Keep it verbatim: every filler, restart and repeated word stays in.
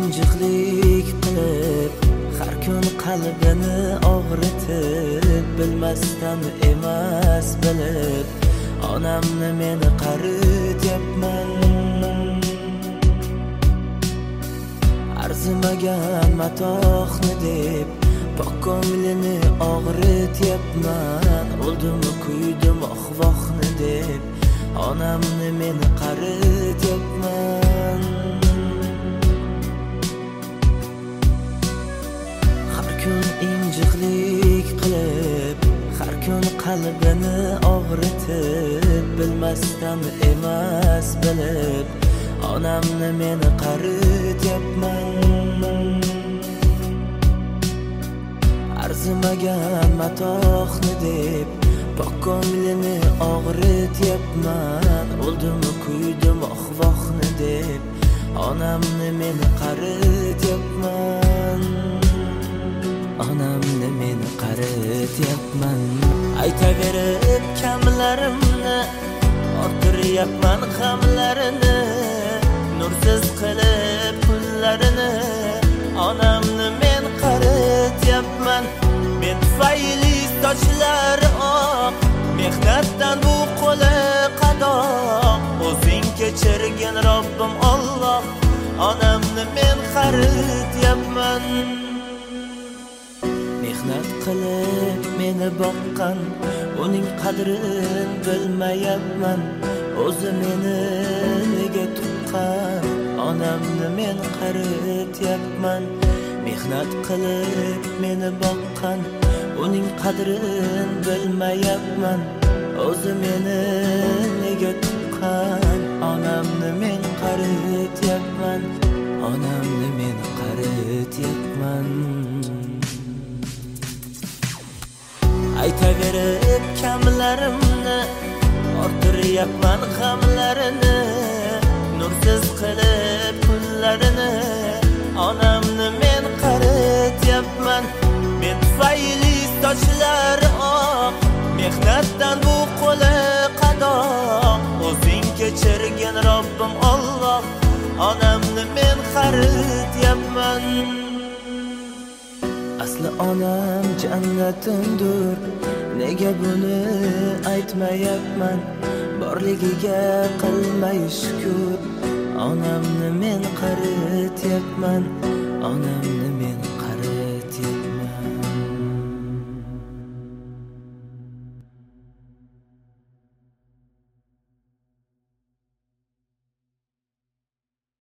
injiqlik qilib har kun qalbini og'ritib bilmasdan emas bilib onamni meni qarityapman. Arzimagan matohni deb pok ko'nglini og'rityapman. O'ldimi kuydim ohvohni deb onamni meni qarityapman. Har kun injiqlik qilib har kun qalbini og'ritib bilmasdan emas bilib onamni meni qarityapman. Arzimagan matohni deb pok ko'nglini og'rityapman. O'ldimi kuydim ohvohni deb onamni meni qarityapman. Onamni meni qarityapman. Aytaverib kamlarimni orttiryapman g'amlarini, nursiz qilib kunlarini onamni men qarityapman. Men tufayli sochlari oq, mehnatdan bu qo'li qadoq. O'zing kechirgin Robbim Alloh, onamni men qarityapman. Mehnat qilib meni boqqan, uning qadrin bilmayapman. O'zi meni nega tuqqan, onamni men qarityapman. Mehnat qilib meni boqqan, uning qadrin bilmayapman. O'zi meni nega tuqqan, onamni men qarityapman. Onamni men qarityapman. Aytaverib kamlarimni orttiryapman g'amlarini, nursiz qilib kunlarini onamni men qarityapman. Men tufayli sochlari oq, mehnatdan bu qo'li qadoq. O'zing kechirgin Robbim Alloh, onamni men qarityapman. Asli onam jannatimdir, nega buni aytmayapman. Borligiga qilmay shukr, onamni men qarityapman. Onamni